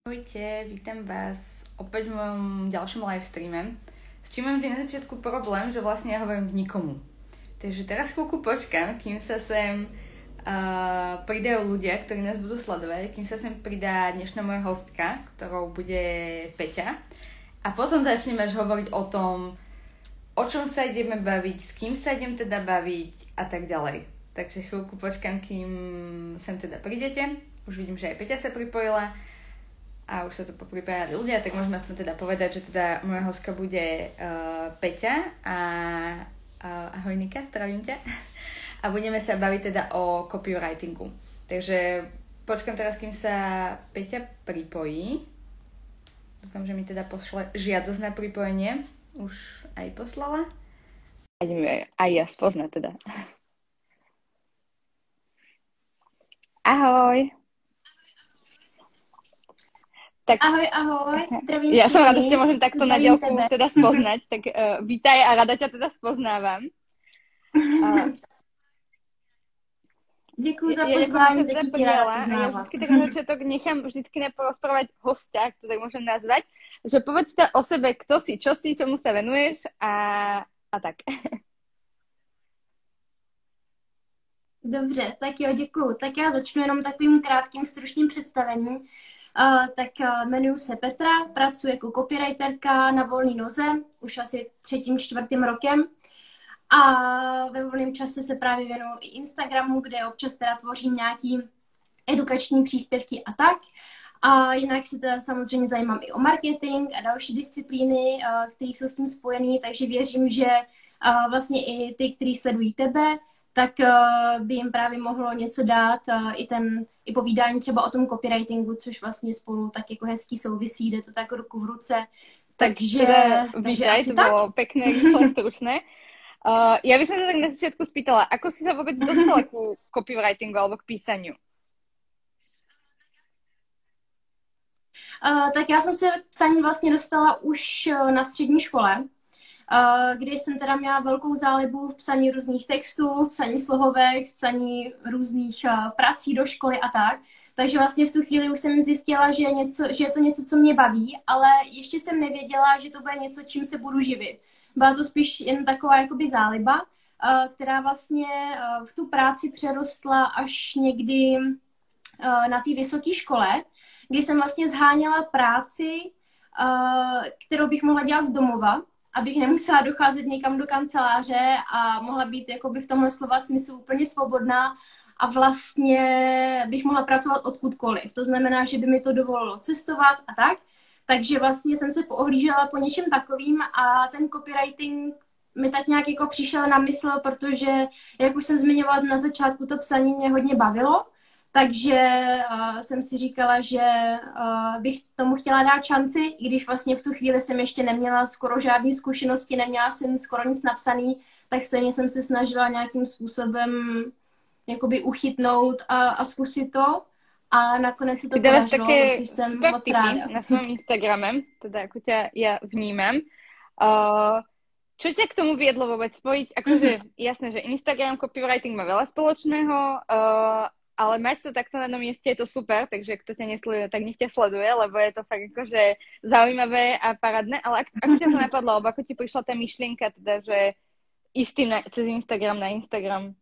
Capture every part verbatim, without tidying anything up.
Ahojte, vítam vás opäť v mojom ďalšom livestreame. S čím mám na začiatku problém, že vlastne ja hovorím nikomu. Takže teraz chvíľku počkám, kým sa sem uh, pridajú ľudia, ktorí nás budú sledovať, kým sa sem pridá dnešná moja hostka, ktorou bude Peťa. A potom začneme až hovoriť o tom, o čom sa ideme baviť, s kým sa idem teda baviť a tak ďalej. Takže chvíľku počkám, kým sem teda prídete. Už vidím, že aj Peťa sa pripojila. A už sa tu popripájali ľudia, tak môžeme aspoň teda povedať, že teda moja hostka bude uh, Peťa a uh, ahoj Nika, zdravím ťa. A budeme sa baviť teda o copywritingu. Takže počkám teraz, kým sa Peťa pripojí. Dúfam, že mi teda pošle žiadosť na pripojenie. Už aj poslala. A ideme aj ja spoznať teda. Ahoj. Tak, ahoj, ahoj, zdravím ja som rada, že ťa môžem takto na diaľku teda spoznať, tak uh, vítaj a rada ťa teda spoznávam. Uh, Děkuji za pozvání, taky tě ráda poznávám. Ja vždycky tak na začiatok nechám vždycky neporozprávať hostia, ak to tak môžem nazvať, že povedz o sebe, kto si, čo si, čomu sa venuješ a, a tak. Dobře, tak jo, děkuju. Tak já začnu jenom takovým krátkým stručným představením. Uh, tak uh, jmenuji se Petra, pracuji jako copywriterka na volné noze, už asi třetím, čtvrtým rokem. A ve volném čase se právě věnuju i Instagramu, kde občas teda tvořím nějaký edukační příspěvky a tak. A jinak se teda samozřejmě zajímám i o marketing a další disciplíny, uh, které jsou s tím spojené, takže věřím, že uh, vlastně i ty, kteří sledují tebe, tak uh, by jim právě mohlo něco dát, uh, i ten i povídání třeba o tom copywritingu, což vlastně spolu tak jako hezký souvisí, jde to tak ruku v ruce. Takže, teda, takže vítaj, to tak. Bolo pekné, rýchle, stručné. Uh, ja by som sa tak na začiatku spýtala, ako si sa vôbec dostala ku copywritingu alebo k písaniu? Uh, tak já jsem se psaní vlastně dostala už na střední škole, kdy jsem teda měla velkou zálibu v psaní různých textů, v psaní slohovek, v psaní různých prací do školy a tak. Takže vlastně v tu chvíli už jsem zjistila, že je, něco, že je to něco, co mě baví, ale ještě jsem nevěděla, že to bude něco, čím se budu živit. Byla to spíš jen taková jakoby záliba, která vlastně v tu práci přerostla až někdy na té vysoké škole, kdy jsem vlastně zháněla práci, kterou bych mohla dělat z domova, abych nemusela docházet někam do kanceláře a mohla být jakoby v tomhle slova smyslu úplně svobodná a vlastně bych mohla pracovat odkudkoliv. To znamená, že by mi to dovolilo cestovat a tak. Takže vlastně jsem se poohlížela po něčem takovým a ten copywriting mi tak nějak jako přišel na mysl, protože, jak už jsem zmiňovala na začátku, to psaní mě hodně bavilo. Takže uh, jsem si říkala, že uh, bych tomu chtěla dát šanci, i když vlastně v tu chvíli jsem ještě neměla skoro žádné zkušenosti, neměla jsem skoro nic napsaný, tak stejně jsem se snažila nějakým způsobem jakoby uchytnout a, a zkusit to. A nakonec se to podařilo, což jsem moc ráda. Na svojom Instagrame, teda ako ťa ja vnímam. Uh, čo ťa k tomu viedlo vôbec spojiť? Akože mm-hmm. jasné, že Instagram, copywriting má veľa spoločného, uh, ale mať to takto na jednom mieste je to super, takže kto ťa nesleduje, tak nech ťa sleduje, lebo je to fakt akože zaujímavé a parádne. Ale ako, ako ťa to napadlo, alebo ako ti prišla tá myšlienka, teda, že istým na, cez Instagram na Instagram?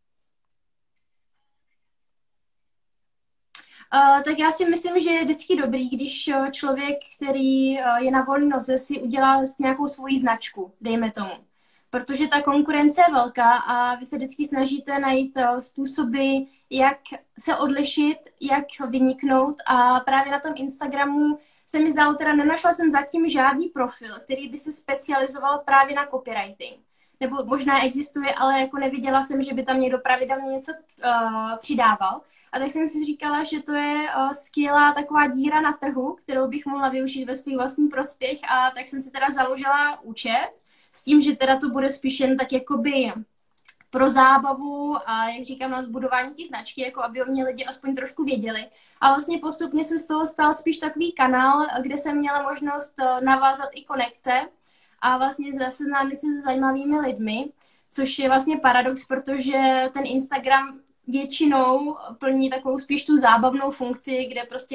Uh, tak já si myslím, že je vždycky dobrý, když člověk, který uh, je na volné noze, si udělá nějakou svoji značku, dejme tomu. Protože ta konkurence je velká a vy se vždycky snažíte najít uh, způsoby, jak se odlišit, jak vyniknout a právě na tom Instagramu se mi zdálo, teda nenašla jsem zatím žádný profil, který by se specializoval právě na copywriting. Nebo možná existuje, ale jako neviděla jsem, že by tam někdo pravidelně něco uh, přidával. A tak jsem si říkala, že to je uh, skvělá taková díra na trhu, kterou bych mohla využít ve svůj vlastní prospěch a tak jsem si teda založila účet s tím, že teda to bude spíš jen tak jakoby pro zábavu a jak říkám na budování té značky, jako aby o mě lidi aspoň trošku věděli. A vlastně postupně se z toho stal spíš takový kanál, kde jsem měla možnost navázat i konekce a vlastně seznámit se se zajímavými lidmi, což je vlastně paradox, protože ten Instagram většinou plní takovou spíš tu zábavnou funkci, kde prostě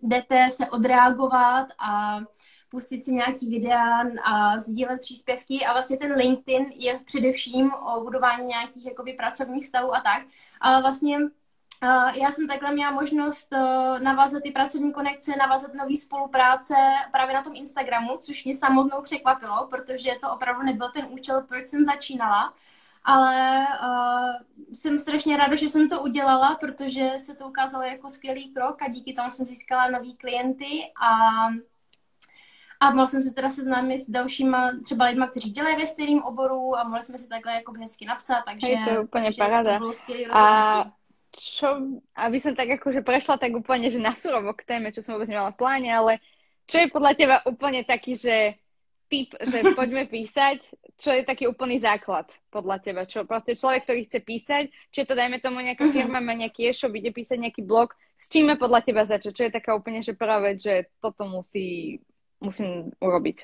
jdete se odreagovat a pustit si nějaký videa a sdílet příspěvky a vlastně ten LinkedIn je především o budování nějakých jakoby pracovních vztahů a tak. Ale vlastně uh, já jsem takhle měla možnost uh, navázat ty pracovní konekce, navázat nový spolupráce právě na tom Instagramu, což mě samotnou překvapilo, protože to opravdu nebyl ten účel, proč jsem začínala. Ale uh, jsem strašně ráda, že jsem to udělala, protože se to ukázalo jako skvělý krok a díky tomu jsem získala nový klienty a A mohla jsem se teda seznámit s dalšíma třeba lidma, kteří dělají ve stejném oboru a mohli jsme si takhle jako hezky napsat, takže Hej, to je úplne paráda. To bolo skvělý rozhodnutie. A čo, aby som tak akože prešla tak úplne, že na surovo k téme, čo som vôbec nemala v pláne, ale čo je podľa teba úplne taký, že tip, že poďme písať, čo je taký úplný základ podľa teba? Čo proste človek, ktorý chce písať, či je to dajme tomu nejaká firma, má nejaký e-shop, ide písať nejaký blog, s čím je podľa teba začať? Čo je taká úplne, že prvá vec, že toto musí musím urobiť.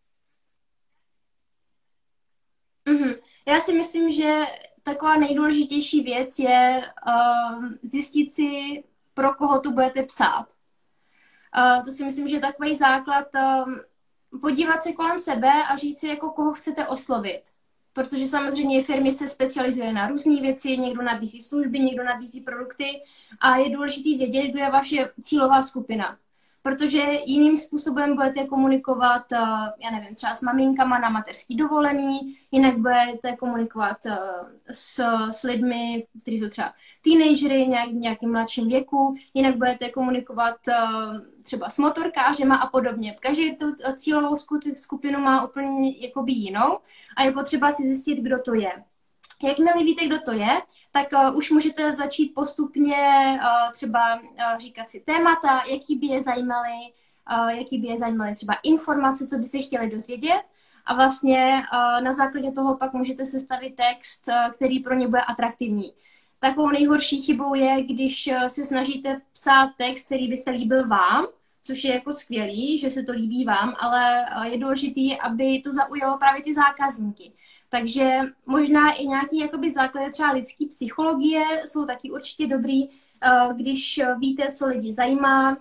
Mm-hmm. Já si myslím, že taková nejdůležitější věc je uh, zjistit si, pro koho tu budete psát. Uh, to si myslím, že je takový základ um, podívat se kolem sebe a říct si, jako koho chcete oslovit. Protože samozřejmě firmy se specializuje na různé věci, někdo nabízí služby, někdo nabízí produkty a je důležité vědět, kdo je vaše cílová skupina. Protože jiným způsobem budete komunikovat, já nevím, třeba s maminkama na mateřský dovolený, jinak budete komunikovat s, s lidmi, kteří jsou třeba teenagery, nějak, nějakým mladším věku, jinak budete komunikovat třeba s motorkářema a podobně. Každý tu cílovou skupinu má úplně jakoby jinou a je potřeba si zjistit, kdo to je. Jakmile víte, kdo to je, tak uh, už můžete začít postupně uh, třeba uh, říkat si témata, jaký by je zajímaly, uh, jaký by je zajímaly třeba informace, co by si chtěli dozvědět a vlastně uh, na základě toho pak můžete sestavit text, uh, který pro ně bude atraktivní. Takovou nejhorší chybou je, když uh, se snažíte psát text, který by se líbil vám, což je jako skvělý, že se to líbí vám, ale uh, je důležitý, aby to zaujalo právě ty zákazníky. Takže možná i nějaký jakoby základy třeba lidský psychologie jsou taky určitě dobrý, když víte, co lidi zajímá,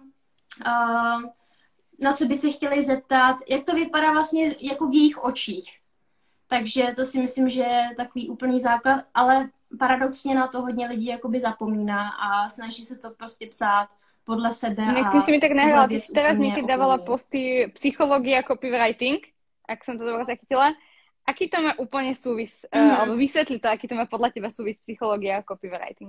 na co by se chtěli zeptat, jak to vypadá vlastně jako v jejich očích. Takže to si myslím, že je takový úplný základ, ale paradoxně na to hodně lidí jakoby zapomíná a snaží se to prostě psát podle sebe. Niekto si mi tak nahral, ty si teraz niekedy dávala posty psychológia a copywriting, ak som to dobre zachytila. Aký to má úplne súvis, mm-hmm. uh, alebo vysvetli to, aký to má podľa teba súvis psychológia a copywriting?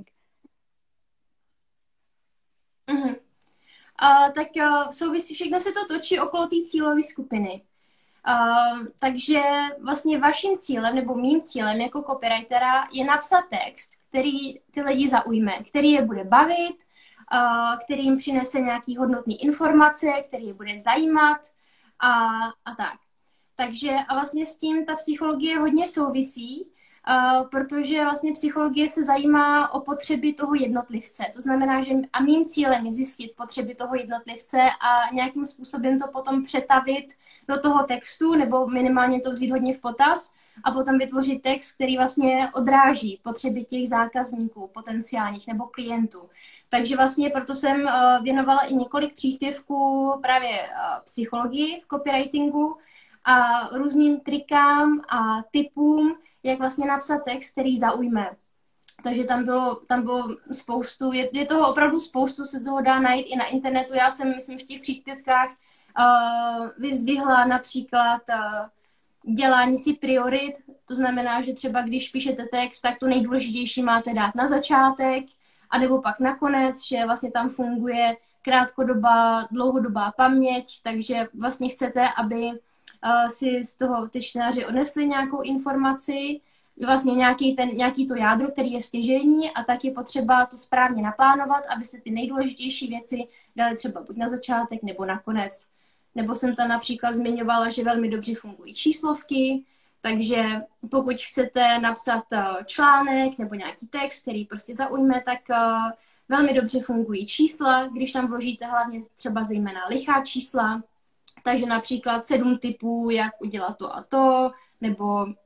Mm-hmm. Uh, tak uh, souvisí, všechno se to točí okolo té cílové skupiny. Uh, takže vlastně vaším cílem, nebo mým cílem jako copywritera je napsat text, který ty lidi zaujme, který je bude bavit, uh, který jim přinese nějaký hodnotný informace, který je bude zajímat a, a tak. Takže a vlastně s tím ta psychologie hodně souvisí, uh, protože vlastně psychologie se zajímá o potřeby toho jednotlivce. To znamená, že a mým cílem je zjistit potřeby toho jednotlivce a nějakým způsobem to potom přetavit do toho textu, nebo minimálně to vzít hodně v potaz a potom vytvořit text, který vlastně odráží potřeby těch zákazníků, potenciálních nebo klientů. Takže vlastně proto jsem uh, věnovala i několik příspěvků právě uh, psychologii v copywritingu, a různým trikám a tipům, jak vlastně napsat text, který zaujme. Takže tam bylo, tam bylo spoustu, je, je toho opravdu spoustu, se toho dá najít i na internetu. Já jsem, myslím, v těch příspěvkách uh, vyzdvihla například uh, dělání si priorit. To znamená, že třeba když píšete text, tak to nejdůležitější máte dát na začátek, anebo pak nakonec, že vlastně tam funguje krátkodobá, dlouhodobá paměť, takže vlastně chcete, aby Uh, si z toho ty čtenáři odnesli nějakou informaci, vlastně nějaký, ten, nějaký to jádro, který je stěžejní a tak je potřeba to správně naplánovat, abyste ty nejdůležitější věci dali třeba buď na začátek nebo na konec. Nebo jsem tam například zmiňovala, že velmi dobře fungují číslovky, takže pokud chcete napsat uh, článek nebo nějaký text, který prostě zaujme, tak uh, velmi dobře fungují čísla, když tam vložíte hlavně třeba zejména lichá čísla. Takže například sedm typů, jak udělat to a to, nebo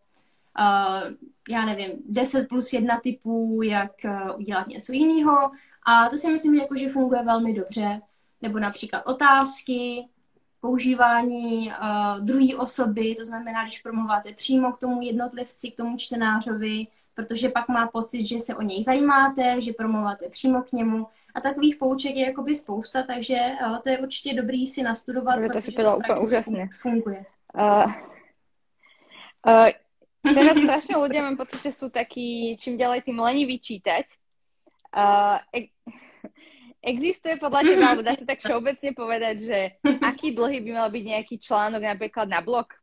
uh, já nevím, deset plus jedna typů, jak uh, udělat něco jiného. A to si myslím, že, jako, že funguje velmi dobře. nebo například otázky, používání uh, druhé osoby, to znamená, když promluváte přímo k tomu jednotlivci, k tomu čtenářovi, protože pak má pocit, že se o něj zajímáte, že promluváte přímo k němu. A takových pouček je jakoby spousta, takže uh, to je určitě dobrý si nastudovat, Dobre, protože to, to v praxi úžasně funguje. Uh, uh, teraz strašne ľudia, mám pocit, že sú takí čím ďalej tým leniví čítať. Uh, e- existuje podľa teba, alebo dá sa tak všeobecne povedať, že aký dlhý by mal byť nejaký článok napríklad na blog?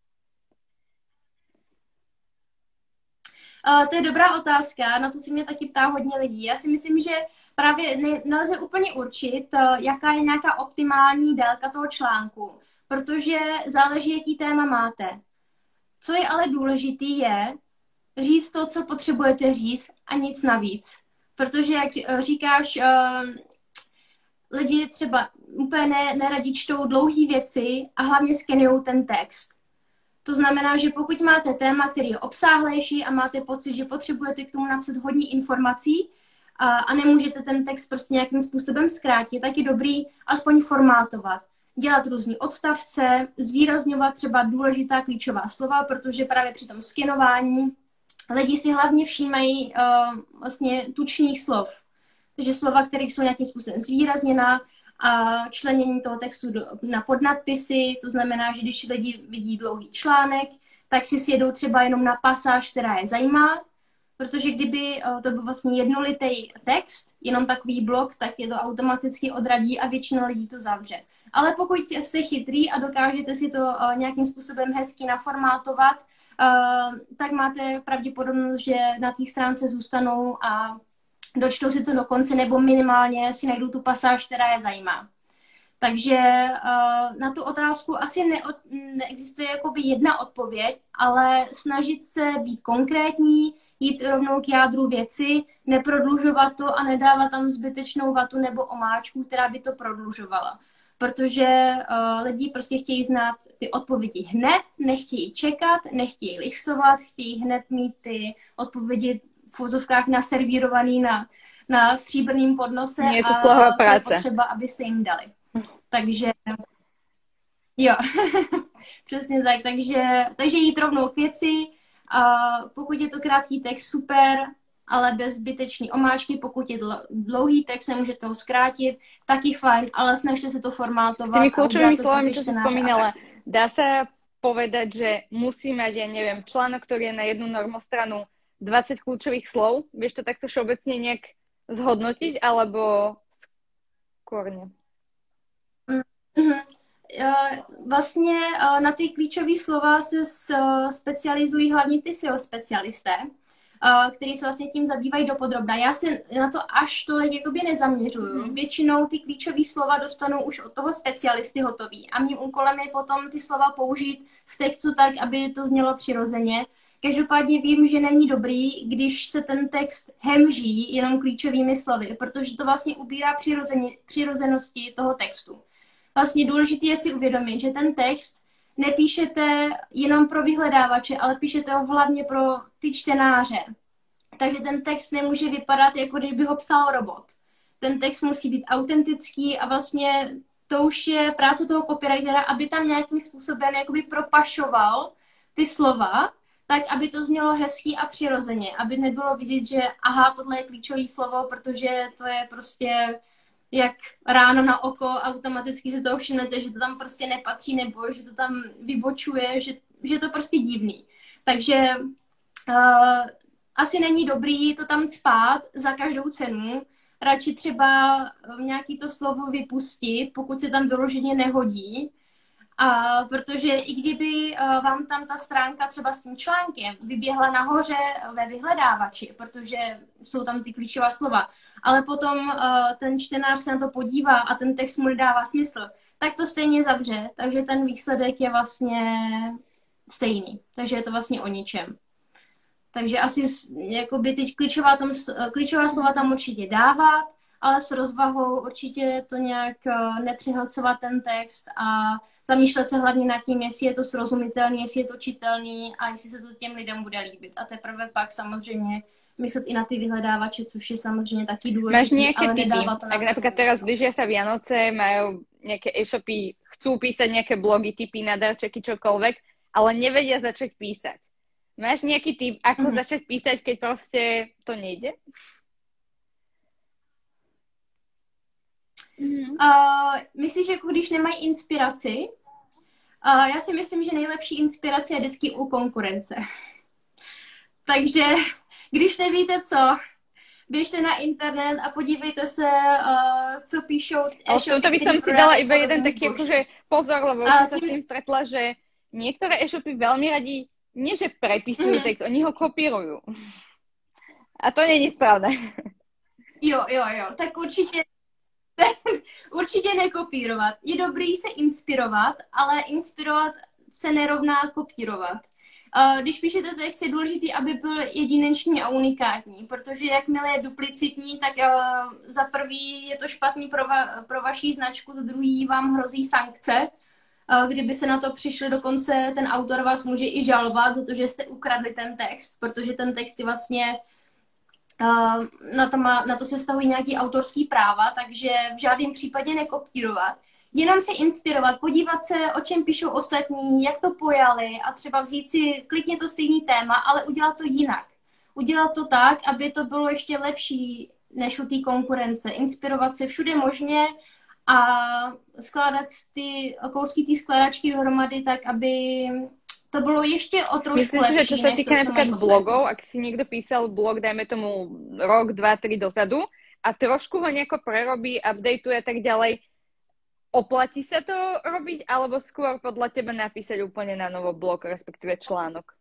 Uh, to je dobrá otázka, na to si mě taky ptá hodně lidí. Já si myslím, že právě ne, nelze úplně určit, uh, jaká je nějaká optimální délka toho článku, protože záleží, jaký téma máte. Co je ale důležitý je říct to, co potřebujete říct a nic navíc. Protože, jak říkáš, uh, lidi třeba úplně ne, neradí čtou dlouhé věci a hlavně skenují ten text. To znamená, že pokud máte téma, který je obsáhlejší a máte pocit, že potřebujete k tomu napsat hodně informací a, a nemůžete ten text prostě nějakým způsobem zkrátit, tak je dobrý aspoň formátovat. Dělat různý odstavce, zvýrazňovat třeba důležitá klíčová slova, protože právě při tom skenování lidi si hlavně všímají uh, vlastně tučných slov. Takže slova, které jsou nějakým způsobem zvýrazněná, a členění toho textu do, na podnadpisy, to znamená, že když lidi vidí dlouhý článek, tak si sjedou třeba jenom na pasáž, která je zajímá, protože kdyby to byl vlastně jednolitý text, jenom takový blok, tak je to automaticky odradí a většina lidí to zavře. Ale pokud jste chytrý a dokážete si to nějakým způsobem hezky naformátovat, tak máte pravděpodobnost, že na té stránce zůstanou a dočtou si to do konce, nebo minimálně si najdou tu pasáž, která je zajímá. Takže uh, na tu otázku asi ne, neexistuje jakoby jedna odpověď, ale snažit se být konkrétní, jít rovnou k jádru věci, neprodlužovat to a nedávat tam zbytečnou vatu nebo omáčku, která by to prodlužovala. Protože uh, lidi prostě chtějí znát ty odpovědi hned, nechtějí čekat, nechtějí lisovat, chtějí hned mít ty odpovědi v vozovkách naservírovaný na, na stříbrným podnose je to a práce. to je potřeba, abyste jim dali. Takže jo, přesně tak. Takže, takže jít rovnou k věci. A pokud je to krátký text, super, ale bez zbytečný omáčky. Pokud je dlouhý text, nemůžete ho zkrátit, taky fajn, ale snažte se to formátovat. S tými kľúčovými slovami, čo si spomínala, dá sa povedať, že musí mať, ja neviem, článok, ktorý je na jednu normostranu dvadsať kľúčových slov. Vieš to takto všeobecne nejak zhodnotiť, alebo skôr nie? Mm-hmm. Vlastně na ty klíčové slova se specializují hlavně ty S E O specialisté, kteří se vlastně tím zabývají dopodrobna. Já se na to až tolik jakoby nezaměřuju. Mm. Většinou ty klíčové slova dostanou už od toho specialisty hotový. A mým úkolem je potom ty slova použít v textu tak, aby to znělo přirozeně. Každopádně vím, že není dobrý, když se ten text hemží jenom klíčovými slovy, protože to vlastně ubírá přirozenosti toho textu. Vlastně důležité je si uvědomit, že ten text nepíšete jenom pro vyhledávače, ale píšete ho hlavně pro ty čtenáře. Takže ten text nemůže vypadat, jako když by ho psal robot. Ten text musí být autentický a vlastně to už je práce toho copywritera, aby tam nějakým způsobem jakoby propašoval ty slova, tak aby to znělo hezký a přirozeně, aby nebylo vidět, že aha, tohle je klíčové slovo, protože to je prostě jak ráno na oko, automaticky si to všimnete, že to tam prostě nepatří, nebo že to tam vybočuje, že, že je to prostě divný. Takže uh, asi není dobrý to tam cpát za každou cenu, radši třeba nějaký to slovo vypustit, pokud se tam vyloženě nehodí. A protože i kdyby uh, vám tam ta stránka třeba s tím článkem vyběhla nahoře ve vyhledávači, protože jsou tam ty klíčová slova, ale potom uh, ten čtenář se na to podívá a ten text mu nedává smysl, tak to stejně zavře. Takže ten výsledek je vlastně stejný. Takže je to vlastně o ničem. Takže asi jakoby teď klíčová, tam, klíčová slova tam určitě dávat, ale s rozvahou určitě to nějak nepřehlcovat ten text a zamýšlet se hlavně nad tím, jestli je to srozumitelný, jestli je to čitelný a jestli se to těm lidem bude líbit. A teprve pak samozřejmě myslet i na ty vyhledávače, což je samozřejmě taky důležité. Máš nejaké typy? Ak napríklad teraz blížia sa Vianoce, majú nejaké e-shopy, chcú písať nejaké blogy, typy na darčeky, čokoľvek, ale nevedia začať písať. Máš nejaký tip, ako mm-hmm. začať písať, keď proste to nejde? Mm-hmm. Uh, myslíš, jako když nemají inspiraci? Uh, já si myslím, že nejlepší inspirace je vždycky u konkurence. Takže když nevíte co, běžte na internet a podívejte se, uh, co píšou e-shopy. Ale v tomto by som si dala iba jeden taký akože pozor, lebo už som sa s tým stretla, že niektoré e-shopy veľmi radi, nie že prepisujú mm-hmm. text, oni ho kopírujú. A to není správne. Jo, jo, jo, tak určitě určitě nekopírovat. Je dobrý se inspirovat, ale inspirovat se nerovná kopírovat. Když píšete text, je důležité, aby byl jedinečný a unikátní, protože jakmile je duplicitní, tak za prvý je to špatný pro, va- pro vaši značku, za druhý vám hrozí sankce. Kdyby se na to přišli, dokonce ten autor vás může i žalovat za to, že jste ukradli ten text, protože ten text je vlastně na to, má, na to se vztahují nějaký autorský práva, takže v žádném případě nekopírovat. Jenom se inspirovat, podívat se, o čem píšou ostatní, jak to pojali a třeba vzít si klidně to stejný téma, ale udělat to jinak. Udělat to tak, aby to bylo ještě lepší než u té konkurence. Inspirovat se všude možně a skládat ty kousky té skládačky dohromady tak, aby to bylo ještě o trošku Myslím, lepší. Myslím, že čo sa týka napríklad blogov, ak si niekto písal blog, dajme tomu rok, dva, tri dozadu a trošku ho nejako prerobí, updateuje a tak ďalej, oplatí sa to robiť, alebo skôr podľa teba napísať úplne na novo blog, respektíve článok?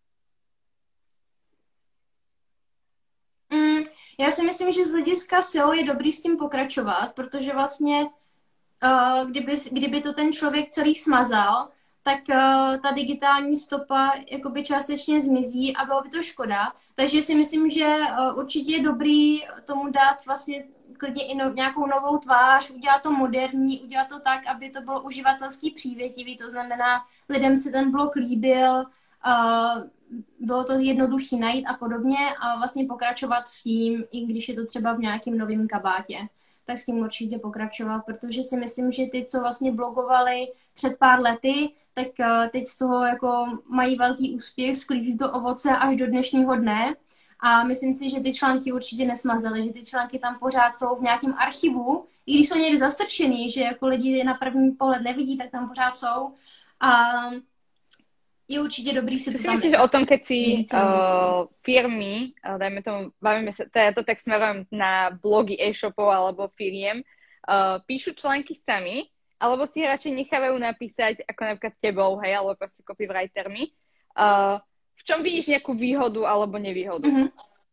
Mm, já si myslím, že z hlediska S E O je dobrý s tím pokračovat, protože vlastně uh, kdyby, kdyby to ten člověk celý smazal, tak uh, ta digitální stopa jakoby částečně zmizí a bylo by to škoda. Takže si myslím, že uh, určitě je dobrý tomu dát vlastně klidně i no, nějakou novou tvář, udělat to moderní, udělat to tak, aby to bylo uživatelský přívětivý, to znamená, lidem se ten blog líbil, uh, bylo to jednoduchý najít a podobně a vlastně pokračovat s tím, i když je to třeba v nějakém novém kabátě. Tak s tím určitě pokračovat, protože si myslím, že ty, co vlastně blogovali před pár lety, tak teď z toho jako mají velký úspěch, sklízí to ovoce až do dnešního dne a myslím si, že ty články určitě nesmazaly, že ty články tam pořád jsou v nějakém archivu, i když jsou někdy zastrčený, že jako lidi na první pohled nevidí, tak tam pořád jsou a je určitě dobrý si to tam... Čo si myslíš o tom, keď si uh, firmy, uh, dajme tomu, bavíme sa, teda to tak smerujem na blogy e-shopov alebo firiem, uh, píšu články sami, alebo si radšej nechávajú napísať, ako napríklad tebou, hej, alebo proste copywritermi. Uh, v čom vidíš nejakú výhodu alebo nevýhodu? Mm-hmm.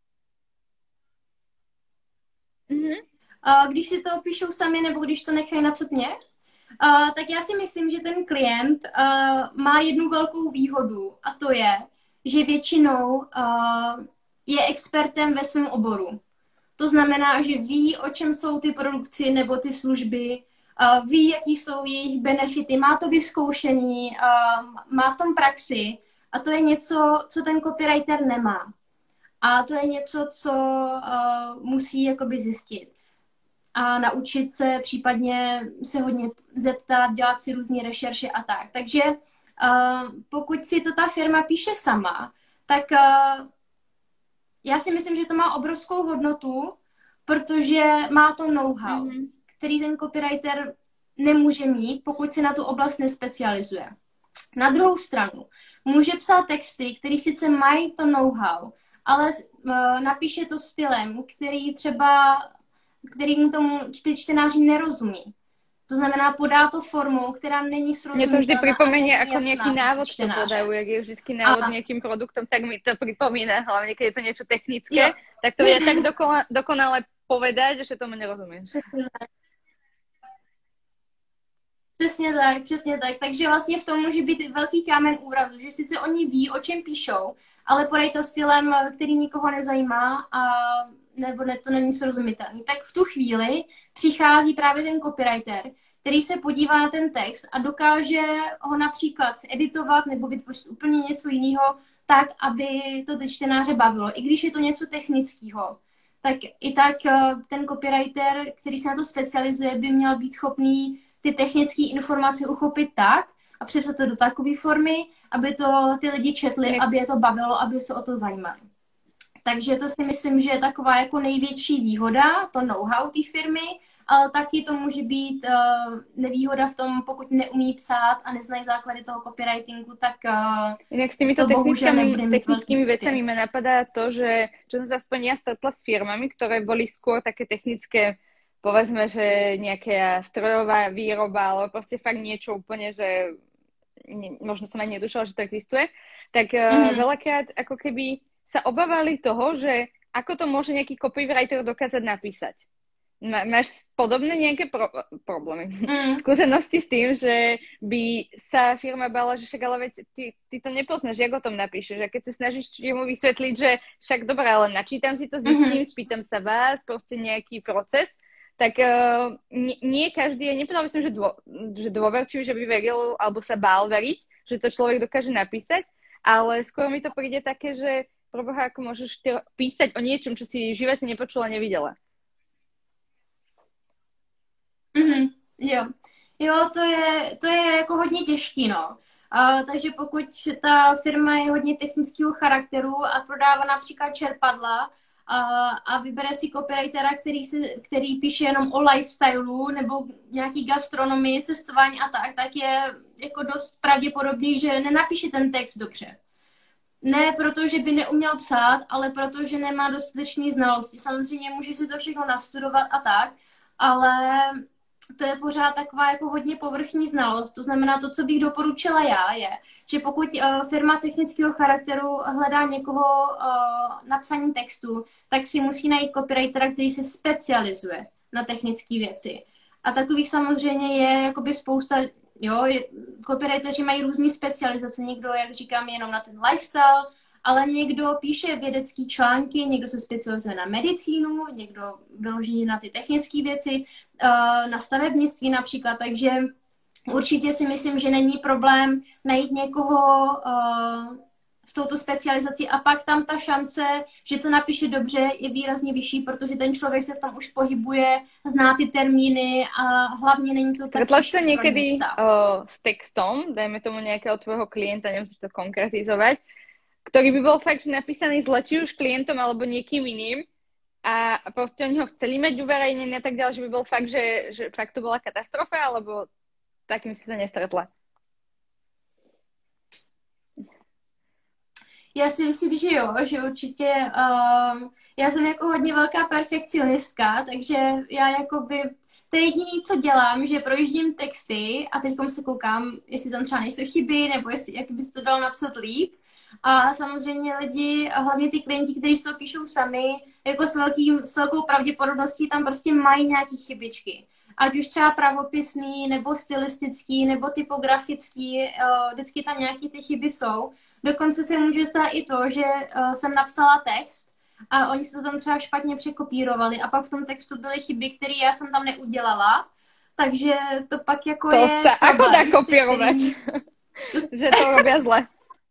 Mm-hmm. Uh, když si to píšou sami, nebo když to nechají napsat mě? Uh, tak já si myslím, že ten klient uh, má jednu velkou výhodu a to je, že většinou uh, je expertem ve svém oboru. To znamená, že ví, o čem jsou ty produkty nebo ty služby, uh, ví, jaký jsou jejich benefity, má to vyzkoušení, uh, má v tom praxi a to je něco, co ten copywriter nemá. A to je něco, co uh, musí jakoby zjistit. A naučit se, případně se hodně zeptat, dělat si různé rešerše a tak. Takže uh, pokud si to ta firma píše sama, tak uh, já si myslím, že to má obrovskou hodnotu, protože má to know-how, mm-hmm. který ten copywriter nemůže mít, pokud se na tu oblast nespecializuje. Na druhou stranu, může psát texty, které sice mají to know-how, ale uh, napíše to stylem, který třeba kterým tomu ty čtenáři nerozumí. To znamená, podá to formou, která není srozumitelná. Mně to vždy připomíná jako nějaký návod, to podajú, jak je vždycky návod a... nějakým produktom, tak mi to připomíná, hlavně když je to něco technické, jo. Tak to je tak dokonale, dokonale povedať, že tomu nerozumíš. Přesně tak, přesně tak. Takže vlastně v tom může být velký kámen úrazu, že sice oni ví, o čem píšou, ale podají to stylem, který nikoho nezajímá a nebo ne, to není srozumitelný, tak v tu chvíli přichází právě ten copywriter, který se podívá na ten text a dokáže ho například editovat nebo vytvořit úplně něco jiného, tak, aby to ty čtenáře bavilo. I když je to něco technického, tak i tak ten copywriter, který se na to specializuje, by měl být schopný ty technické informace uchopit tak a přepsat to do takové formy, aby to ty lidi četli, aby je to bavilo, aby se o to zajímali. Takže to si myslím, že je taková jako největší výhoda, to know-how té firmy, ale taky to může být uh, nevýhoda v tom, pokud neumí psát a neznají základy toho copywritingu, tak uh, Inak s týmito technickými, technickými vecami ma napadá to, že čo som sa aspoň ja stretla s firmami, ktoré boli skôr také technické, povedzme, že nejaká strojová výroba, alebo proste fakt niečo úplne, že ne, možno som aj nedušala, že to existuje, tak mm-hmm. uh, veľakrát ako keby sa obávali toho, že ako to môže nejaký copywriter dokázať napísať. Máš podobné nejaké pro- problémy, mm. skúsenosti s tým, že by sa firma bála, že však ale veď ty, ty to nepoznáš, jak o tom napíšeš, a keď sa snažíš mu vysvetliť, že však dobré, ale načítam si to, zistím, mm-hmm. spýtam sa vás, proste nejaký proces, tak uh, nie, nie každý, ja nepovedal by som, že, dô, že dôverčivý, že by veril, alebo sa bál veriť, že to človek dokáže napísať, ale skôr mi to príde také, že proboha, ako môžeš ty písať o niečom, čo si v živote nepočula, nevidela. Mm-hmm, jo. jo, to je, to je jako hodně těžký, no. Uh, takže pokud ta firma je hodně technického charakteru a prodává například čerpadla uh, a vybere si copywritera, který, se, který píše jenom o lifestylu nebo nějaký gastronomii, cestování a tak, tak je jako dost pravděpodobný, že nenapíše ten text dobře. Ne proto, že by neuměl psát, ale proto, že nemá dostatečné znalosti. Samozřejmě může si to všechno nastudovat a tak, ale to je pořád taková jako hodně povrchní znalost. To znamená, to, co bych doporučila já, je, že pokud uh, firma technického charakteru hledá někoho uh, na psaní textu, tak si musí najít copywritera, který se specializuje na technické věci. A takových samozřejmě je jakoby spousta, jo, copywriteri mají různé specializace. Někdo, jak říkám, jenom na ten lifestyle, ale někdo píše vědecké články, někdo se specializuje na medicínu, někdo vyloženě na ty technické věci, na stavebnictví například, takže určitě si myslím, že není problém najít někoho s touto specializací a pak tam ta šance, že to napíše dobře, je výrazně vyšší, protože ten člověk se v tom už pohybuje, zná ty termíny a hlavně není to tak. Stretla sa niekedy s textom, dajme tomu nejakého tvojho klienta, nemusíš to konkretizovať, ktorý by bol fakt napísaný zle, či už klientom alebo niekým iným a proste oni ho chceli mať uverejnený a tak ďalej, že by bol fakt, že, že fakt to bola katastrofa, alebo takým si sa nestretla? Já si myslím, že jo, že určitě um, já jsem jako hodně velká perfekcionistka, takže já jakoby to je jediné, co dělám, že projíždím texty a teďkom se koukám, jestli tam třeba nejsou chyby, nebo jestli, jak bys to dalo napsat líp. A samozřejmě lidi, a hlavně ty klienti, kteří si to píšou sami, jako s, velkým, s velkou pravděpodobností tam prostě mají nějaké chybičky. Ať už třeba pravopisný, nebo stylistický, nebo typografický, vždycky tam nějaké ty chyby jsou. Dokonce se může stát i to, že jsem napsala text a oni se to tam třeba špatně překopírovali a pak v tom textu byly chyby, které já jsem tam neudělala. Takže to pak jako to je... To se ako dá kopírovať? Že to robia zle.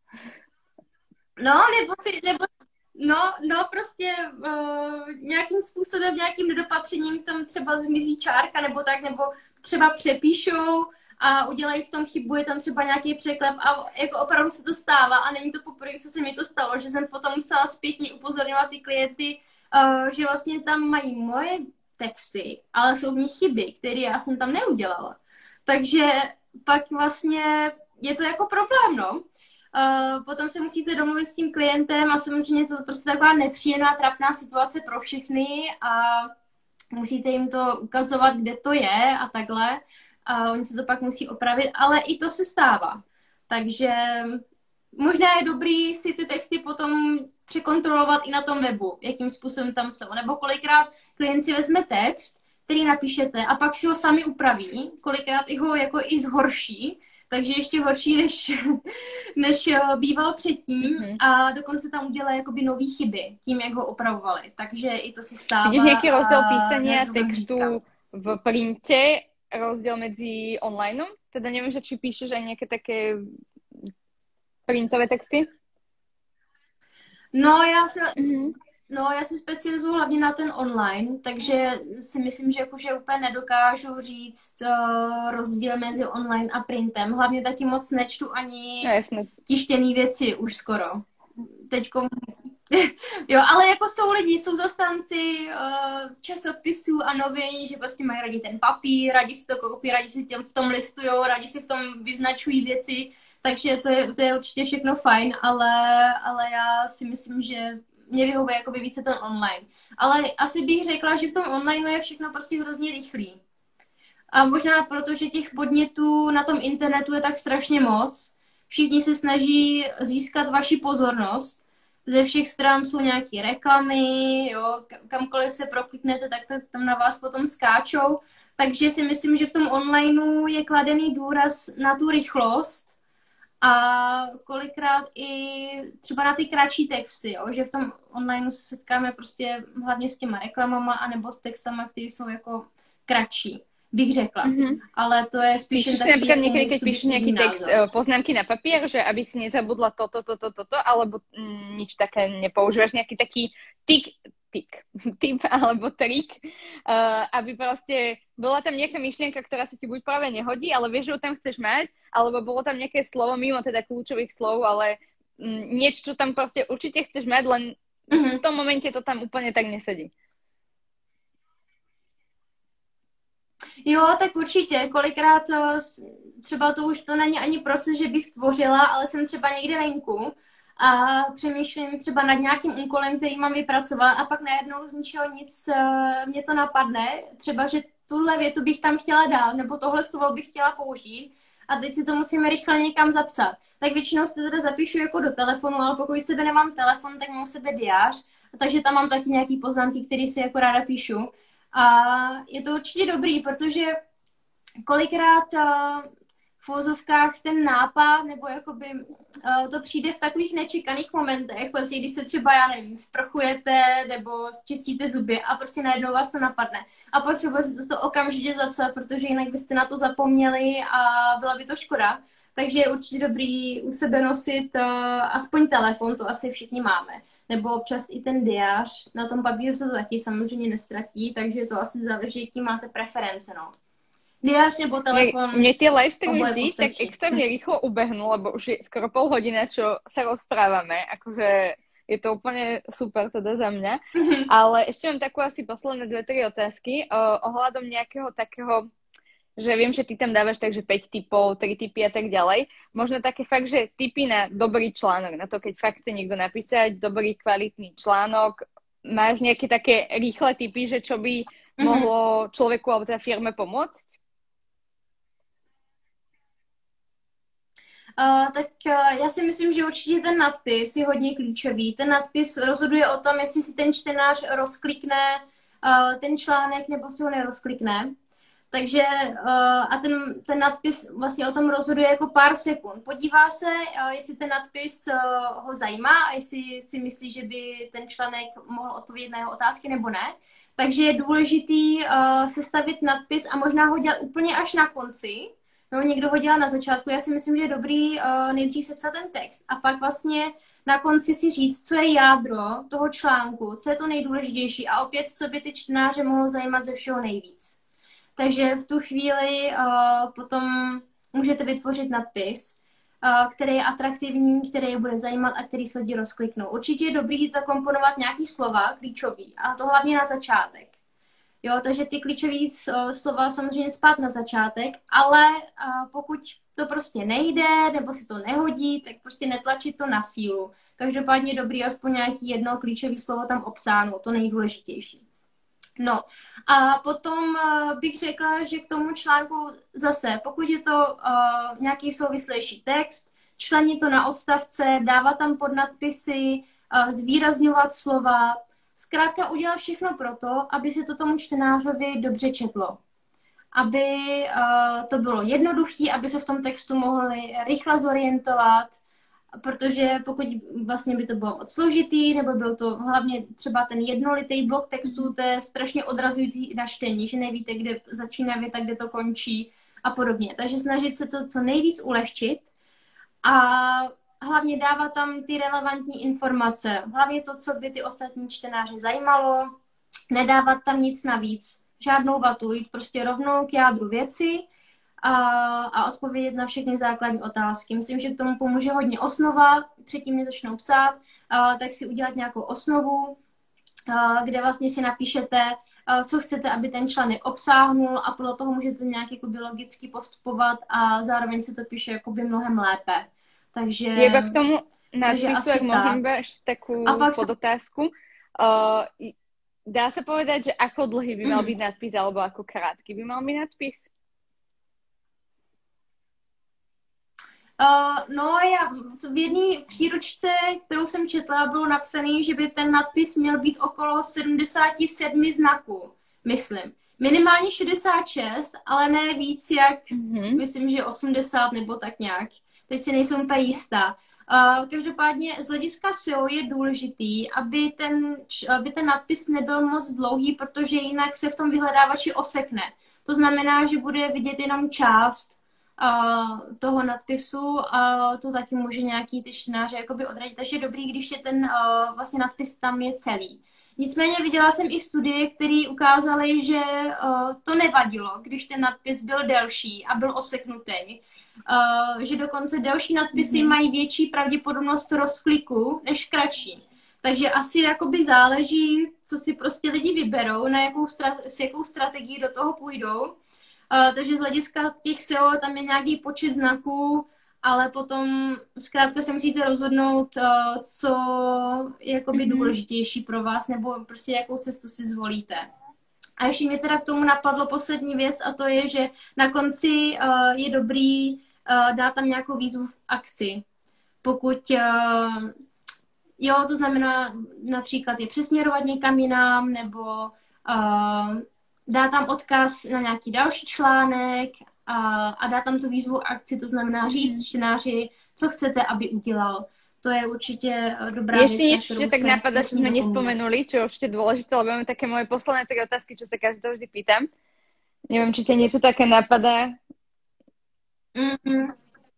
No, nebo si, nebo, no, no prostě uh, nějakým způsobem, nějakým nedopatřením tam třeba zmizí čárka nebo tak, nebo třeba přepíšou a udělají v tom chybu, je tam třeba nějaký překlep a jako opravdu se to stává a není to poprvé, co se mi to stalo, že jsem potom musela zpětně upozorňovat ty klienty, uh, že vlastně tam mají moje texty, ale jsou v nich chyby, které já jsem tam neudělala. Takže pak vlastně je to jako problém, no. Uh, potom se musíte domluvit s tím klientem a samozřejmě to prostě taková nepříjemná, trapná situace pro všechny a musíte jim to ukazovat, kde to je a takhle. A oni se to pak musí opravit, ale i to se stává. Takže možná je dobrý si ty texty potom překontrolovat i na tom webu, jakým způsobem tam jsou. Nebo kolikrát klient si vezme text, který napíšete a pak si ho sami upraví, kolikrát i ho jako i zhorší, takže ještě horší, než, než býval předtím mm-hmm. a dokonce tam udělá jakoby nový chyby tím, jak ho opravovali. Takže i to se stává. Vidíš nějaký rozdíl písania textu v printe, rozdiel medzi onlineom? Teda neviem, že či píšeš aj nejaké také printové texty? No, já se, Mhm. no, já se specializuju hlavně na ten online, takže si myslím, že jakože úplně nedokážu říct uh, rozdíl mezi online a printem. Hlavně taky moc nečtu No ani jasné. tištěný věci už skoro. Teďko jo, ale jako jsou lidi, jsou zastánci uh, časopisů a novin, že prostě mají rádi ten papír, rádi si to koupí, rádi si tím v tom listujou, rádi si v tom vyznačují věci, takže to je, to je určitě všechno fajn, ale, ale já si myslím, že mě vyhovuje jakoby více ten online. Ale asi bych řekla, že v tom online je všechno prostě hrozně rychlý. A možná proto, že těch podnětů na tom internetu je tak strašně moc, všichni se snaží získat vaši pozornost, ze všech stran jsou nějaké reklamy, jo, kamkoliv se prokliknete, tak, tak tam na vás potom skáčou. Takže si myslím, že v tom onlineu je kladený důraz na tu rychlost a kolikrát i třeba na ty kratší texty, jo, že v tom onlineu se setkáme prostě hlavně s těma reklamama anebo s textama, které jsou jako kratší, bych řekla. Mm-hmm. Ale to je spíš Píšeš si takový napríklad jako niekedy, keď píšeš nejaký text, názor. poznámky na papier, že aby si nezabudla toto, toto, toto, alebo mm, nič také nepoužívaš, nejaký taký tik, tik, tip alebo trik, uh, aby proste bola tam nejaká myšlienka, ktorá sa ti buď práve nehodí, ale vieš, že ju tam chceš mať, alebo bolo tam nejaké slovo mimo teda kľúčových slov, ale mm, niečo, čo tam proste určite chceš mať, len mm-hmm. v tom momente to tam úplne tak nesedí. Jo, tak určitě. Kolikrát třeba to už to není ani proces, že bych stvořila, ale jsem třeba někde venku a přemýšlím třeba nad nějakým úkolem, který mám vypracovat a pak najednou z ničeho nic mě to napadne. Třeba, že tuhle větu bych tam chtěla dát, nebo tohle slovo bych chtěla použít a teď si to musíme rychle někam zapsat. Tak většinou si to teda zapíšu jako do telefonu, ale pokud sebe nemám telefon, tak mám u sebe diář, takže tam mám taky nějaký poznámky, které si jako ráda píšu. A je to určitě dobrý, protože kolikrát uh, v uvozovkách ten nápad, nebo jakoby uh, to přijde v takových nečekaných momentech, prostě když se třeba, já nevím, sprchujete nebo čistíte zuby a prostě najednou vás to napadne. A potřebujete to okamžitě zapsat, protože jinak byste na to zapomněli a byla by to škoda. Takže je určitě dobrý u sebe nosit uh, aspoň telefon, to asi všichni máme. Nebo občas i ten diář. Na tom papíru se to taky samozřejmě nestratí, takže to asi záleží, jaký máte preference, no. Diář nebo telefon. Mne tie live streamy vždy tak extrémne rýchlo ubehnú, lebo už je skoro pol hodina, čo sa rozprávame. Akože je to úplne super teda za mňa. Ale ešte mám takú asi posledné dve, tri otázky uh, ohľadom nejakého takého, že viem, že ty tam dávaš takže päť typov, tri typy a tak ďalej. Možno také fakt, že typy na dobrý článok, na to, keď fakt chce niekto napísať dobrý, kvalitný článok. Máš nejaké také rýchle typy, že čo by mm-hmm. mohlo človeku alebo teda firme pomôcť? Uh, tak uh, já si myslím, že určitě ten nadpis je hodně klíčový. Ten nadpis rozhoduje o tom, jestli si ten čtenář rozklikne uh, ten článek nebo si ho nerozklikne. Takže uh, a ten, ten nadpis vlastně o tom rozhoduje jako pár sekund. Podívá se, uh, jestli ten nadpis uh, ho zajímá a jestli si myslí, že by ten článek mohl odpovědět na jeho otázky nebo ne. Takže je důležitý uh, sestavit nadpis a možná ho dělat úplně až na konci. No, někdo ho dělá na začátku. Já si myslím, že je dobrý uh, nejdřív sepsat ten text a pak vlastně na konci si říct, co je jádro toho článku, co je to nejdůležitější a opět, co by ty čtenáře mohlo zajímat ze všeho nejvíc. Takže v tu chvíli uh, potom můžete vytvořit nadpis, uh, který je atraktivní, který je bude zajímat a který se lidi rozkliknou. Určitě je dobrý zakomponovat nějaký slova klíčový a to hlavně na začátek. Jo, takže ty klíčové slova samozřejmě spát na začátek, ale uh, pokud to prostě nejde nebo si to nehodí, tak prostě netlačit to na sílu. Každopádně je dobrý aspoň nějaký jedno klíčové slovo tam obsáhnout, to nejdůležitější. No a potom uh, bych řekla, že k tomu článku zase, pokud je to uh, nějaký souvislejší text, členit to na odstavce, dávat tam podnadpisy, uh, zvýrazňovat slova, zkrátka udělat všechno proto, aby se to tomu čtenářovi dobře četlo. Aby uh, to bylo jednoduché, aby se v tom textu mohli rychle zorientovat, protože pokud vlastně by to bylo moc složitý, nebo byl to hlavně třeba ten jednolitý blok textu, to je strašně odrazující na čtení, že nevíte, kde začíná věta, kde to končí a podobně. Takže snažit se to co nejvíc ulehčit a hlavně dávat tam ty relevantní informace. Hlavně to, co by ty ostatní čtenáře zajímalo. Nedávat tam nic navíc. Žádnou vatu. Jít prostě rovnou k jádru věci a, a odpovědět na všechny základní otázky. Myslím, že k tomu pomůže hodně osnova. Předtím, než začnou psát, a, tak si udělat nějakou osnovu, a, kde vlastně si napíšete, a, co chcete, aby ten článek obsáhnul a podle toho můžete nějak jakoby logicky postupovat a zároveň se to píše jakoby mnohem lépe. Takže... Iba k tomu nadpisu, ak môžem iba ešte takú podotázku. Sa... Uh, dá sa povedať, že ako dlhý by mal byť nadpis, alebo ako krátky by mal byť nadpis? Uh, no, já v jedné příručce, kterou jsem četla, bylo napsané, že by ten nadpis měl být okolo sedmdesát sedm znaků, myslím. Minimálně šedesát šest, ale ne víc jak, mm-hmm. myslím, že osmdesát nebo tak nějak. Teď si nejsem úplně jistá. Uh, každopádně z hlediska S E O je důležitý, aby ten, aby ten nadpis nebyl moc dlouhý, protože jinak se v tom vyhledávači osekne. To znamená, že bude vidět jenom část uh, toho nadpisu a to taky může nějaký ty čtenáře jakoby odradit. Takže je dobrý, když je ten uh, vlastně nadpis tam je celý. Nicméně viděla jsem i studie, které ukázaly, že uh, to nevadilo, když ten nadpis byl delší a byl oseknutý. Uh, že dokonce delší nadpisy mm-hmm. mají větší pravděpodobnost rozkliku než kratší. Takže asi jakoby záleží, co si prostě lidi vyberou, na jakou stra- s jakou strategií do toho půjdou. Uh, takže z hlediska těch S E O tam je nějaký počet znaků, ale potom zkrátka se musíte rozhodnout, uh, co je jakoby mm-hmm. důležitější pro vás, nebo prostě jakou cestu si zvolíte. A ještě mě teda k tomu napadlo poslední věc a to je, že na konci uh, je dobrý uh, dát tam nějakou výzvu v akci. Pokud, uh, jo, to znamená například je přesměrovat někam jinam, nebo uh, dát tam odkaz na nějaký další článek a, a dát tam tu výzvu v akci, to znamená říct čtenáři, co chcete, aby udělal. To je určite dobrá Ešte vec. Ešte niečo tak napadá, čo sme nespomenuli, čo je určite dôležité, lebo máme také moje posledné tri otázky, čo sa každého vždy pýtam. Neviem, či ťa niečo také napadá. Mm-hmm.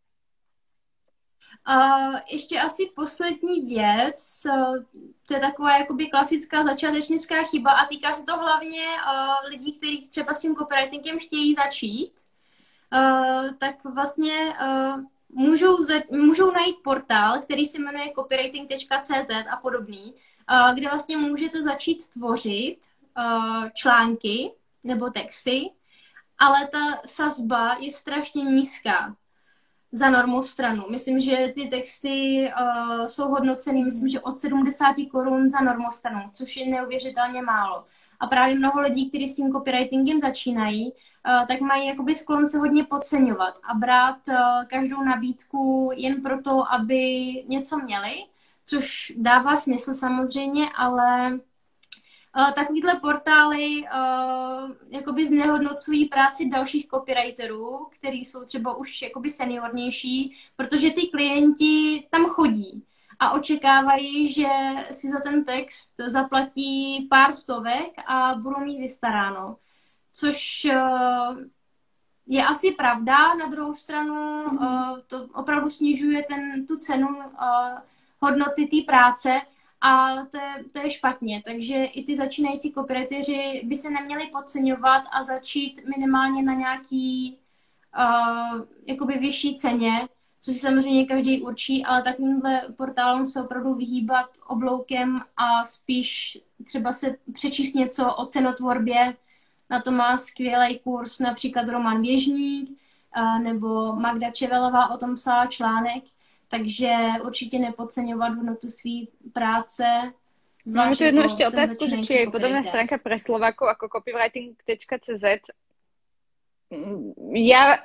Uh, ještě asi poslední věc, uh, to je taková jakoby klasická začátečnická chyba a týká se to hlavně uh, lidí, kteří třeba s tím copywritingem chtějí začít. Uh, tak vlastně uh, Můžou, můžou najít portál, který se jmenuje copywriting tečka cé zet a podobný, kde vlastně můžete začít tvořit články nebo texty, ale ta sazba je strašně nízká za normou stranu. Myslím, že ty texty jsou hodnoceny, myslím, že od sedmdesát korun za normou stranu, což je neuvěřitelně málo. A právě mnoho lidí, kteří s tím copywritingem začínají, tak mají jakoby sklon se hodně podceňovat a brát každou nabídku jen proto, aby něco měli, což dává smysl samozřejmě, ale takovýhle portály jakoby znehodnocují práci dalších copywriterů, kteří jsou třeba už jakoby seniornější, protože ty klienti tam chodí a očekávají, že si za ten text zaplatí pár stovek a budou mít vystaráno. Což je asi pravda, na druhou stranu mm. to opravdu snižuje ten, tu cenu hodnoty té práce a to je, to je špatně. Takže i ty začínající copywriteri by se neměli podceňovat a začít minimálně na nějaký uh, jakoby vyšší ceně, což si samozřejmě každý určí, ale takovýmhle portálům se opravdu vyhýbat obloukem a spíš třeba se přečíst něco o cenotvorbě. Na to má skvělý kurz například Roman Běžník nebo Magda Čevelová o tom psala článek, takže určitě nepodceňovat hodnotu své práce. Máme tu jednu ešte otázku, že či je podobná stránka pre Slovákov ako copywriting tečka cé zet. Ja,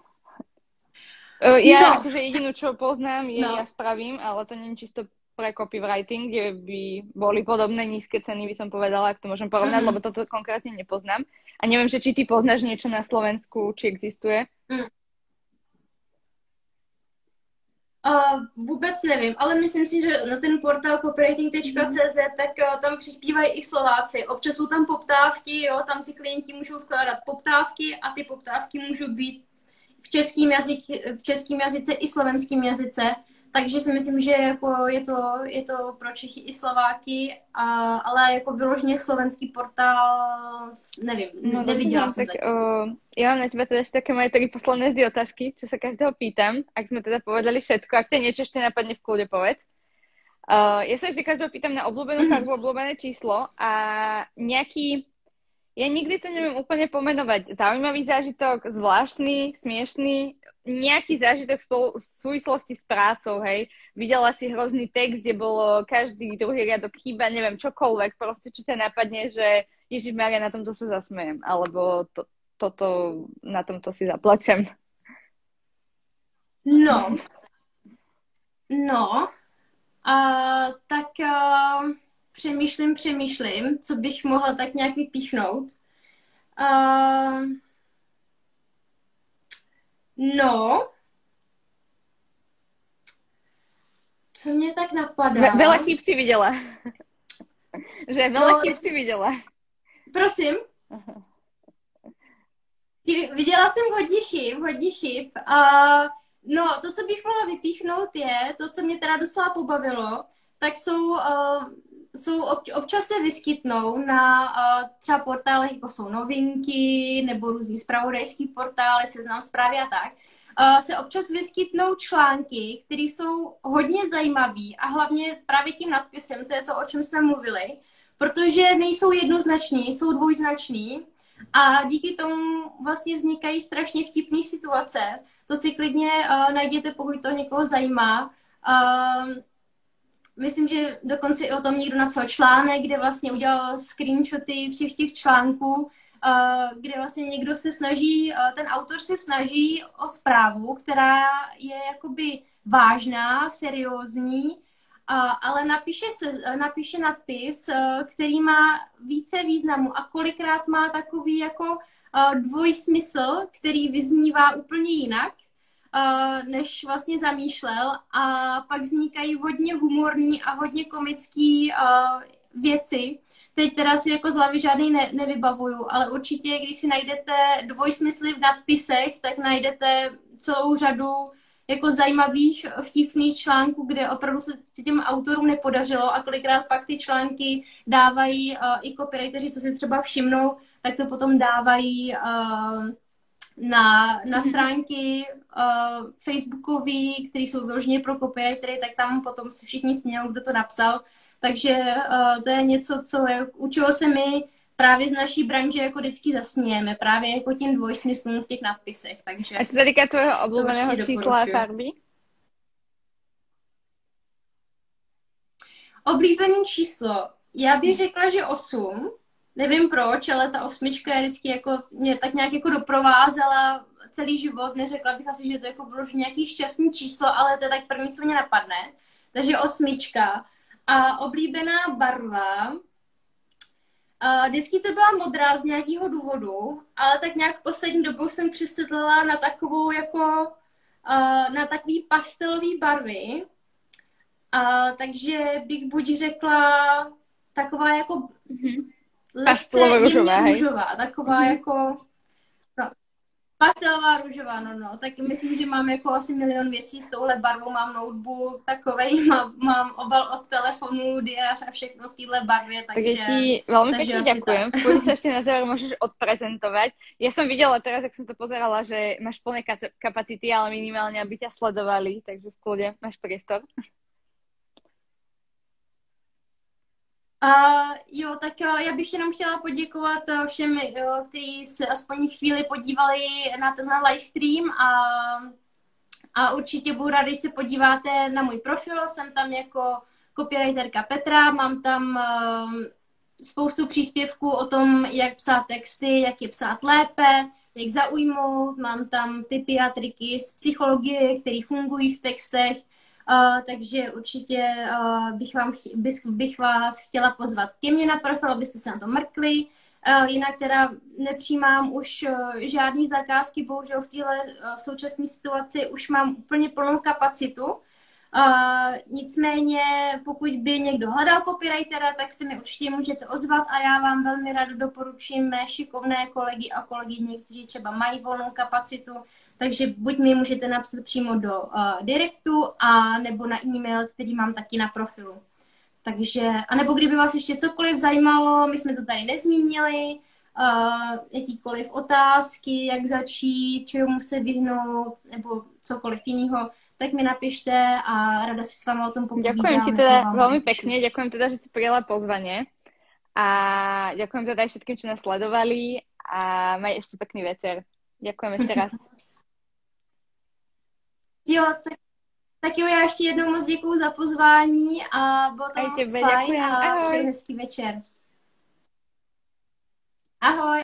ja no. akože jedinú, čo poznám, je no. Ja spravím, ale to nie je čisto pre copywriting, kde by boli podobné nízke ceny, by som povedala, ak to môžem porovnať, mm. lebo toto konkrétne nepoznám. A neviem, že či ty poznáš niečo na Slovensku, či existuje. Mm. Uh, vůbec nevím, ale myslím si, že na ten portál copywriting tečka cé zet tak uh, tam přispívají i Slováci. Občas jsou tam poptávky, jo, tam ty klienti můžou vkládat poptávky a ty poptávky můžou být v českém jazyce, v českém jazyce i slovenském jazyce. takže si myslím, že jako je, to, je to pro Čechy i Slováky, a, ale jako vyloženě slovenský portál, nevím, No, neviděla no, jsem tak zatím. o, ja mám na teba teda ešte také moje tri posledné vždy otázky, čo sa každého pýtam. Ak sme teda povedali všetko, ak ťa niečo ešte napadne, v kľude povedz. Uh, ja sa vždy každého pýtam na obľúbenú farbu, obľúbené číslo a nejaký, ja nikdy to neviem úplne pomenovať, zaujímavý zážitok, zvláštny, smiešný, nejaký zážitok spolu, v súvislosti s prácou, hej. Videla si hrozný text, kde bolo každý druhý riadok chyba, neviem, čokoľvek, proste čo ťa napadne, že Ježišmaria, na tomto sa zasmejem, alebo to, toto, na tomto si zaplačem. No, no, a tak uh, přemýšlím, přemýšlím, co bych mohla tak nějak vypíchnout. Uh, no, co mě tak napadá? Ve- veľa chýb si videla. Že veľa No, chýb si videla. prosím. Viděla jsem hodně chyb, hodně chyb. A no, to, co bych mohla vypíchnout, je, to, co mě teda docela pobavilo, tak jsou, uh, jsou ob, občas se vyskytnou na uh, třeba portálech, jako jsou Novinky, nebo různý zpravodajský portály, Seznam Zprávy a tak. Uh, se občas vyskytnou články, které jsou hodně zajímavé a hlavně právě tím nadpisem, to je to, o čem jsme mluvili, protože nejsou jednoznační, jsou dvojznační. A díky tomu vlastně vznikají strašně vtipné situace. To si klidně uh, najděte, pokud to někoho zajímá. Uh, myslím, že dokonce i o tom někdo napsal článek, kde vlastně udělal screenshoty všech těch článků, uh, kde vlastně někdo se snaží, uh, ten autor se snaží o zprávu, která je jakoby vážná, seriózní, Uh, ale napíše, se, napíše nadpis, uh, který má více významu a kolikrát má takový jako uh, dvojsmysl, který vyznívá úplně jinak, uh, než vlastně zamýšlel, a pak vznikají hodně humorní a hodně komický uh, věci. Teď teda si jako z hlavy žádný ne, nevybavuju, ale určitě, když si najdete dvojsmysly v nadpisech, tak najdete celou řadu jako zajímavých vtipných článků, kde opravdu se těm autorům nepodařilo a kolikrát pak ty články dávají uh, i copywriteři, co si třeba všimnou, tak to potom dávají uh, na, na stránky uh, facebookový, které jsou vyloženě pro copywritery, tak tam potom si všichni smějou, kdo to napsal. Takže uh, to je něco, co je, učilo se mi právě z naší branže jako vždycky zasmějeme, právě jako těm dvojsmyslům v těch nadpisech, takže... A čo sa týka tvojho obľúbeného čísla a farby? Oblíbený číslo. Já bych řekla, že osm. Nevím proč, ale ta osmička je vždycky jako, mě tak nějak jako doprovázela celý život. Neřekla bych asi, že to jako bylo nějaký šťastný číslo, ale to je tak první, co mě napadne. Takže osmička. A oblíbená barva. Uh, vždycky to byla modrá z nějakého důvodu, ale tak nějak v poslední dobou jsem přesedlala na takovou jako, uh, na takový pastelový barvy. Uh, takže bych buď řekla taková jako mm-hmm. lehce jemně růžová, taková mm-hmm. jako pastelová růžová, no no, tak myslím, že mám jako asi milion věcí s touhle barvou, mám notebook takovej, mám, mám obal od telefonu, diář a všechno v téhle barvě, takže... Tak ti veľmi pekne ďakujem. Kľudne sa ešte na záver môžeš odprezentovať. Ja som videla teraz, ak som to pozerala, že máš plné kapacity, ale minimálne, aby ťa sledovali, takže v kľude máš priestor. Uh, jo, tak uh, já bych jenom chtěla poděkovat uh, všem, uh, kteří se aspoň chvíli podívali na tenhle livestream a, a určitě budu ráda, když se podíváte na můj profil, jsem tam jako copywriterka Petra, mám tam uh, spoustu příspěvků o tom, jak psát texty, jak je psát lépe, jak zaujmout, mám tam tipy a triky z psychologie, které fungují v textech. Uh, takže určitě uh, bych, vám, bych, bych vás chtěla pozvat ke mně na profil, abyste se na to mrkli. Uh, jinak teda nepřijímám už uh, žádný zakázky, bohužel v téhle uh, současné situaci už mám úplně plnou kapacitu. Uh, nicméně, pokud by někdo hledal copywritera, tak se mi určitě můžete ozvat a já vám velmi ráda doporučím mé šikovné kolegy a kolegyně, kteří třeba mají volnou kapacitu, Takže buď mi můžete napsat přímo do uh, directu, a nebo na e-mail, který mám taky na profilu. Takže, anebo kdyby vás ještě cokoliv zajímalo, my jsme to tady nezmínili, uh, jakýkoliv otázky, jak začít, čemu se vyhnout, nebo cokoliv jiného, tak mi napište a rada si s váma o tom popovídám. Ďakujem ti teda veľmi pekne, ďakujem teda, že si prijala pozvanie a ďakujem teda aj všetkým, čo nás sledovali a maj ešte pekný večer. Ďakujem ešte raz. Jo, tak, tak jo, já ještě jednou moc děkuju za pozvání a bylo to moc fajn a přeji hezký večer. Ahoj.